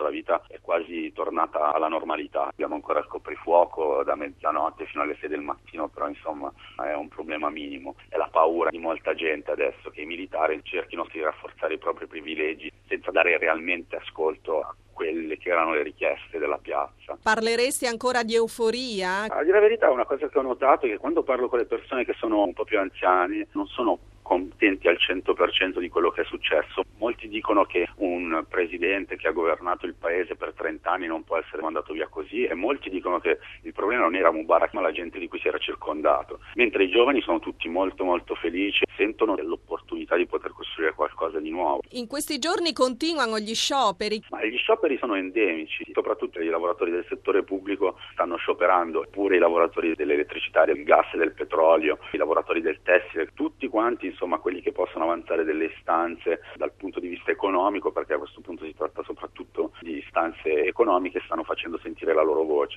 la vita è quasi tornata alla normalità. Abbiamo ancora il coprifuoco da mezzanotte fino alle 6 del mattino, però insomma è un problema minimo. È la paura di molta gente adesso che i militari cerchino di rafforzare i propri privilegi senza dare realmente ascolto a quelle che erano le richieste della piazza. Parleresti ancora di euforia? A dire la verità, una cosa che ho notato è che quando parlo con le persone che sono un po' più anziane non sono contenti al 100% di quello che è successo. Molti dicono che un presidente che ha governato il paese per 30 anni non può essere mandato via così, e molti dicono che il problema non era Mubarak ma la gente di cui si era circondato, mentre i giovani sono tutti molto molto felici, sentono l'opportunità di poter costruire qualcosa di nuovo. In questi giorni continuano gli scioperi. Ma gli scioperi sono endemici, soprattutto i lavoratori del settore pubblico stanno scioperando, pure i lavoratori dell'elettricità, del gas e del petrolio, i lavoratori del tessile, tutti quanti, insomma quelli che possono avanzare delle istanze dal punto di vista economico, perché a questo punto si tratta soprattutto di istanze economiche, stanno facendo sentire la loro voce.